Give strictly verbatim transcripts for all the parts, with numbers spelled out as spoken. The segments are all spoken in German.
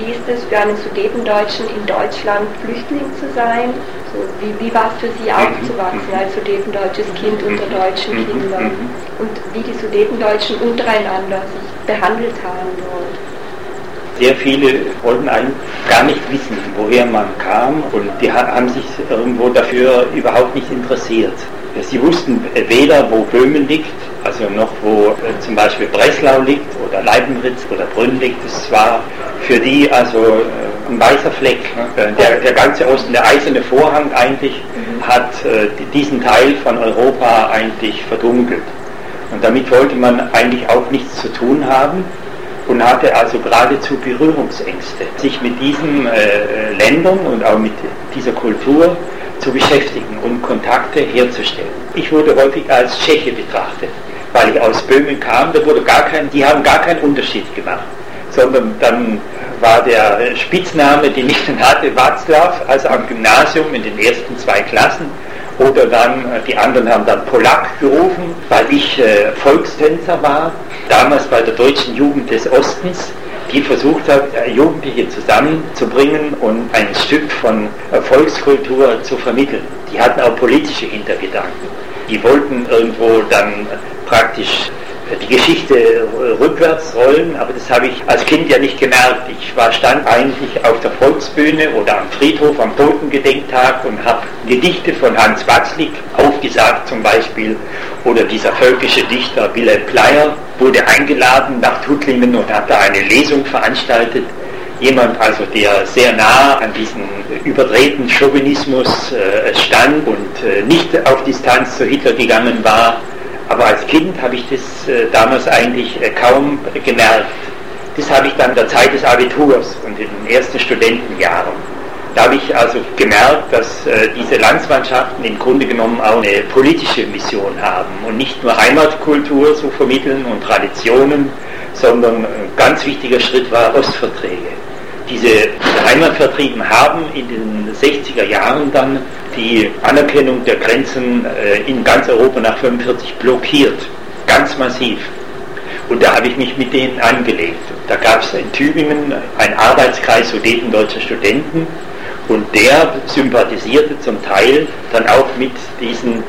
wie ist es für einen Sudetendeutschen in Deutschland Flüchtling zu sein? So, wie, wie war es für Sie aufzuwachsen als sudetendeutsches Kind unter deutschen Kindern? Und wie die Sudetendeutschen untereinander sich behandelt haben dort? Sehr viele wollten eigentlich gar nicht wissen, woher man kam, und die haben sich irgendwo dafür überhaupt nicht interessiert. Sie wussten weder, wo Böhmen liegt, also noch wo äh, zum Beispiel Breslau liegt oder Leibenritz oder Brünn liegt. Das war für die also äh, ein weißer Fleck. Ne? Der, der ganze Osten, der eiserne Vorhang eigentlich, mhm. hat äh, diesen Teil von Europa eigentlich verdunkelt. Und damit wollte man eigentlich auch nichts zu tun haben und hatte also geradezu Berührungsängste, sich mit diesen äh, Ländern und auch mit dieser Kultur zu beschäftigen und Kontakte herzustellen. Ich wurde häufig als Tscheche betrachtet, weil ich aus Böhmen kam. Da wurde gar kein, die haben gar keinen Unterschied gemacht, sondern dann war der Spitzname, den ich dann hatte, Václav, also am Gymnasium in den ersten zwei Klassen. Oder dann, die anderen haben dann Polak gerufen, weil ich äh, Volkstänzer war, damals bei der Deutschen Jugend des Ostens, die versucht hat, Jugendliche zusammenzubringen und ein Stück von Volkskultur zu vermitteln. Die hatten auch politische Hintergedanken. Die wollten irgendwo dann praktisch die Geschichte rückwärts rollen, aber das habe ich als Kind ja nicht gemerkt. Ich war stand eigentlich auf der Volksbühne oder am Friedhof am Totengedenktag und habe Gedichte von Hans Watzlawick aufgesagt zum Beispiel, oder dieser völkische Dichter Wilhelm Pleyel wurde eingeladen nach Tuttlingen und hat da eine Lesung veranstaltet. Jemand also, der sehr nah an diesem überdrehten Chauvinismus äh, stand und äh, nicht auf Distanz zu Hitler gegangen war. Aber als Kind habe ich das äh, damals eigentlich äh, kaum gemerkt. Das habe ich dann in der Zeit des Abiturs und in den ersten Studentenjahren. Da habe ich also gemerkt, dass äh, diese Landsmannschaften im Grunde genommen auch eine politische Mission haben und nicht nur Heimatkultur zu vermitteln und Traditionen, sondern ein ganz wichtiger Schritt war Ostverträge. Diese Heimatvertrieben haben in den sechziger Jahren dann die Anerkennung der Grenzen äh, in ganz Europa nach fünfundvierzig blockiert, ganz massiv. Und da habe ich mich mit denen angelegt. Da gab es in Tübingen einen Arbeitskreis sudetendeutscher Studenten und der sympathisierte zum Teil dann auch mit diesen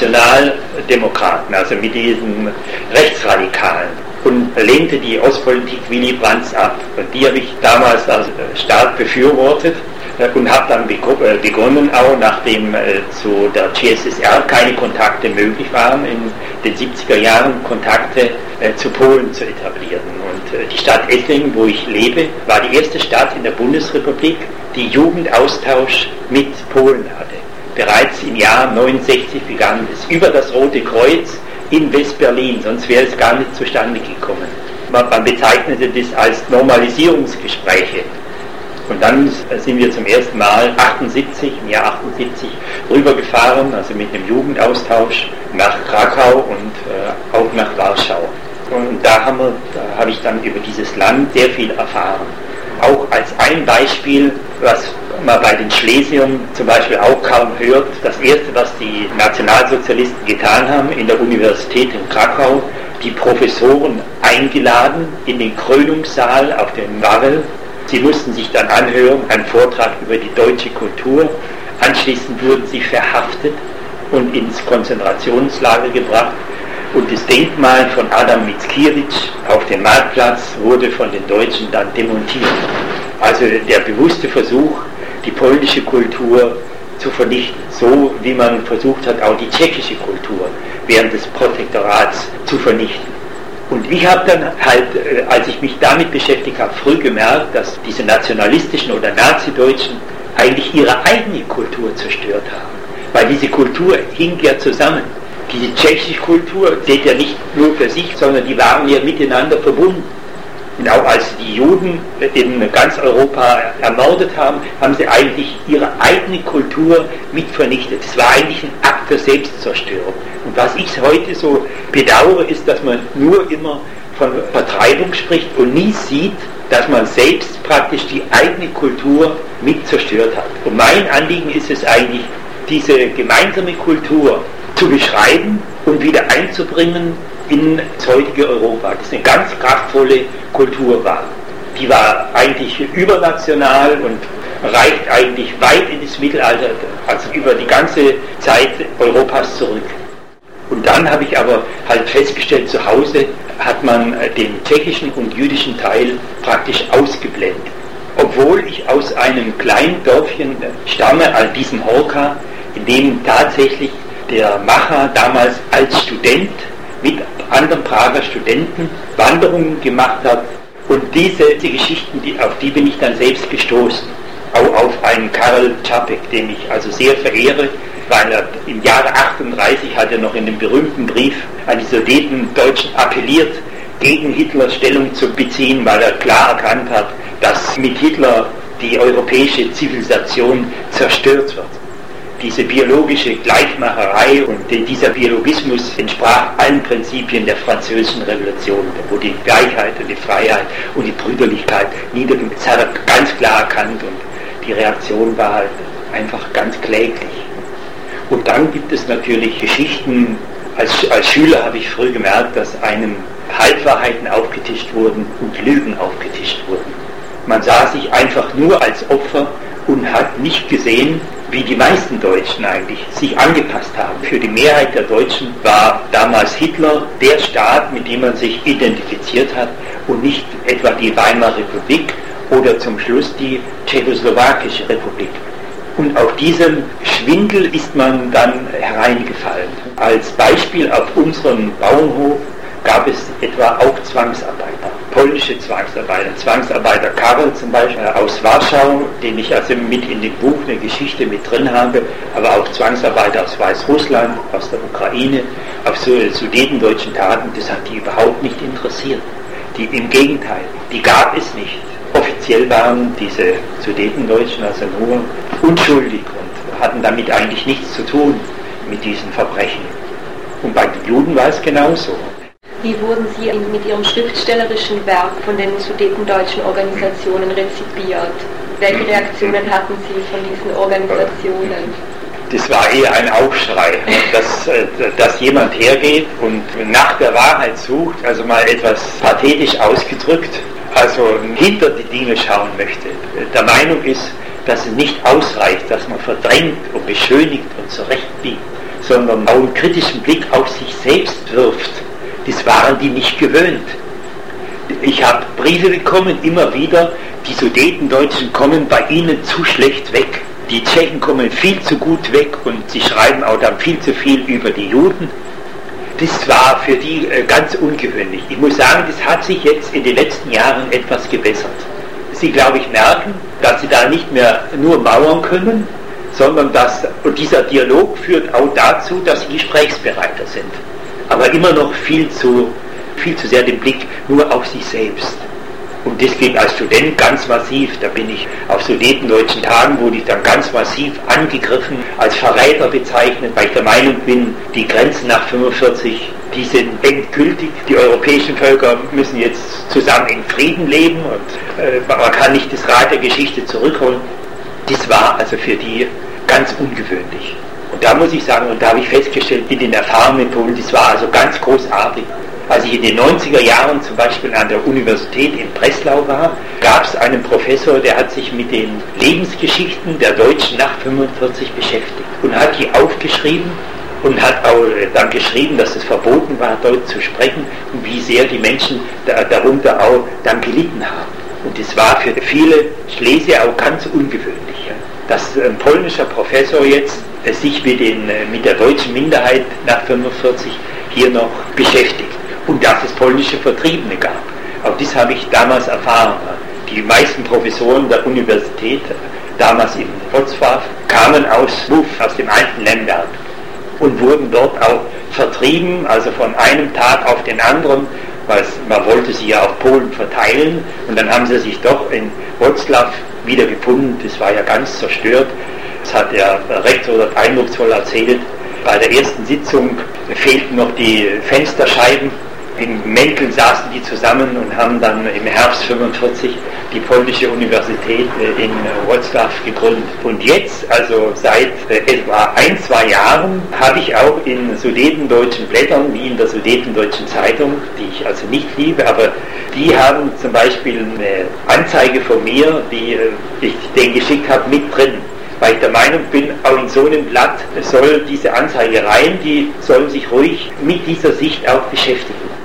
Nationaldemokraten, also mit diesen Rechtsradikalen, und lehnte die Ostpolitik Willy Brandts ab. Und die habe ich damals also stark befürwortet und habe dann begonnen, auch nachdem äh, zu der G S S R keine Kontakte möglich waren, in den siebziger Jahren Kontakte äh, zu Polen zu etablieren. Und äh, die Stadt Ettlingen, wo ich lebe, war die erste Stadt in der Bundesrepublik, die Jugendaustausch mit Polen hatte. Bereits im Jahr neunundsechzig begann es über das Rote Kreuz in West-Berlin, sonst wäre es gar nicht zustande gekommen. Man, man bezeichnete das als Normalisierungsgespräche. Und dann sind wir zum ersten Mal achtundsiebzig, im Jahr achtundsiebzig rübergefahren, also mit einem Jugendaustausch nach Krakau und äh, auch nach Warschau. Und da, haben wir, da habe ich dann über dieses Land sehr viel erfahren. Auch als ein Beispiel, was man bei den Schlesiern zum Beispiel auch kaum hört, das erste, was die Nationalsozialisten getan haben in der Universität in Krakau, die Professoren eingeladen in den Krönungssaal auf den Wawel. Sie mussten sich dann anhören, einen Vortrag über die deutsche Kultur. Anschließend wurden sie verhaftet und ins Konzentrationslager gebracht. Und das Denkmal von Adam Mickiewicz auf dem Marktplatz wurde von den Deutschen dann demontiert. Also der bewusste Versuch, die polnische Kultur zu vernichten, so wie man versucht hat, auch die tschechische Kultur während des Protektorats zu vernichten. Und ich habe dann halt, als ich mich damit beschäftigt habe, früh gemerkt, dass diese nationalistischen oder Nazi-Deutschen eigentlich ihre eigene Kultur zerstört haben. Weil diese Kultur hing ja zusammen. Diese tschechische Kultur steht ja nicht nur für sich, sondern die waren ja miteinander verbunden. Und auch als die Juden in ganz Europa ermordet haben, haben sie eigentlich ihre eigene Kultur mit vernichtet. Es war eigentlich ein Akt der Selbstzerstörung. Und was ich heute so bedauere, ist, dass man nur immer von Vertreibung spricht und nie sieht, dass man selbst praktisch die eigene Kultur mit zerstört hat. Und mein Anliegen ist es eigentlich, diese gemeinsame Kultur zu beschreiben und wieder einzubringen in das heutige Europa, das eine ganz kraftvolle Kultur war. die war eigentlich übernational und reicht eigentlich weit in das Mittelalter, also über die ganze Zeit Europas zurück. Und dann habe ich aber halt festgestellt, zu Hause hat man den tschechischen und jüdischen Teil praktisch ausgeblendet. Obwohl ich aus einem kleinen Dörfchen stamme, an diesem Horka, in dem tatsächlich der Macher damals als Student mit anderen Prager Studenten Wanderungen gemacht hat. Und diese, diese Geschichten, die, auf die bin ich dann selbst gestoßen. Auch auf einen Karel Čapek, den ich also sehr verehre, weil er im Jahre achtunddreißig hat er noch in dem berühmten Brief an die Sudetendeutschen appelliert, gegen Hitler Stellung zu beziehen, weil er klar erkannt hat, dass mit Hitler die europäische Zivilisation zerstört wird. Diese biologische Gleichmacherei und dieser Biologismus entsprach allen Prinzipien der französischen Revolution, wo die Gleichheit und die Freiheit und die Brüderlichkeit niederging. Das hat er ganz klar erkannt und die Reaktion war halt einfach ganz kläglich. Und dann gibt es natürlich Geschichten, als, als Schüler habe ich früh gemerkt, dass einem Halbwahrheiten aufgetischt wurden und Lügen aufgetischt wurden. Man sah sich einfach nur als Opfer und hat nicht gesehen, wie die meisten Deutschen eigentlich sich angepasst haben. Für die Mehrheit der Deutschen war damals Hitler der Staat, mit dem man sich identifiziert hat und nicht etwa die Weimarer Republik oder zum Schluss die Tschechoslowakische Republik. Und auf diesem Schwindel ist man dann hereingefallen. Als Beispiel auf unserem Bauernhof gab es etwa auch Zwangsarbeiter, polnische Zwangsarbeiter. Zwangsarbeiter Karel zum Beispiel aus Warschau, den ich also mit in dem Buch eine Geschichte mit drin habe, aber auch Zwangsarbeiter aus Weißrussland, aus der Ukraine, auf so sudetendeutschen Tagen, das hat die überhaupt nicht interessiert. Die, im Gegenteil, die gab es nicht. Offiziell waren diese Sudetendeutschen also nur unschuldig und hatten damit eigentlich nichts zu tun mit diesen Verbrechen. Und bei den Juden war es genauso. Wie wurden Sie mit Ihrem schriftstellerischen Werk von den sudetendeutschen Organisationen rezipiert? Welche Reaktionen hatten Sie von diesen Organisationen? Das war eher ein Aufschrei, dass, dass jemand hergeht und nach der Wahrheit sucht, also mal etwas pathetisch ausgedrückt, also hinter die Dinge schauen möchte. Der Meinung ist, dass es nicht ausreicht, dass man verdrängt und beschönigt und zurechtbiegt, sondern auch einen kritischen Blick auf sich selbst wirft. Das waren die nicht gewöhnt. Ich habe Briefe bekommen, immer wieder, die Sudetendeutschen kommen bei ihnen zu schlecht weg. Die Tschechen kommen viel zu gut weg und sie schreiben auch dann viel zu viel über die Juden. Das war für die äh, ganz ungewöhnlich. Ich muss sagen, das hat sich jetzt in den letzten Jahren etwas gebessert. Sie, glaube ich, merken, dass sie da nicht mehr nur mauern können, sondern dass, und dieser Dialog führt auch dazu, dass sie gesprächsbereiter sind. Aber immer noch viel zu, viel zu sehr den Blick nur auf sich selbst. Und das geht als Student ganz massiv. Da bin ich auf sudetendeutschen Tagen, wurde ich dann ganz massiv angegriffen, als Verräter bezeichnet, weil ich der Meinung bin, die Grenzen nach fünfundvierzig, die sind endgültig. Die europäischen Völker müssen jetzt zusammen in Frieden leben und äh, man kann nicht das Rad der Geschichte zurückholen. Das war also für die ganz ungewöhnlich. Und da muss ich sagen, und da habe ich festgestellt, in den Erfahrungen in Polen, das war also ganz großartig. Als ich in den neunziger Jahren zum Beispiel an der Universität in Breslau war, gab es einen Professor, der hat sich mit den Lebensgeschichten der Deutschen nach fünfundvierzig beschäftigt und hat die aufgeschrieben und hat auch dann geschrieben, dass es verboten war, Deutsch zu sprechen und wie sehr die Menschen da, darunter auch dann gelitten haben. Und das war für viele Schlesier auch ganz ungewöhnlich, dass ein polnischer Professor jetzt sich mit, den, mit der deutschen Minderheit nach fünfundvierzig hier noch beschäftigt. Und dass es polnische Vertriebene gab. Auch das habe ich damals erfahren. Die meisten Professoren der Universität, damals in Wrocław, kamen aus Lwów, aus dem alten Lemberg und wurden dort auch vertrieben, also von einem Tag auf den anderen, weil man wollte sie ja auf Polen verteilen und dann haben sie sich doch in Wrocław wieder gefunden. Das war ja ganz zerstört. Das hat der Rektor dort eindrucksvoll erzählt. Bei der ersten Sitzung fehlten noch die Fensterscheiben. In Mänteln saßen die zusammen und haben dann im Herbst fünfundvierzig die polnische Universität in Wrocław gegründet. Und jetzt, also seit etwa ein, zwei Jahren, habe ich auch in sudetendeutschen Blättern, wie in der Sudetendeutschen Zeitung, die ich also nicht liebe, aber die haben zum Beispiel eine Anzeige von mir, die ich denen geschickt habe, mit drin. Weil ich der Meinung bin, auch in so einem Blatt soll diese Anzeige rein, die sollen sich ruhig mit dieser Sicht auch beschäftigen.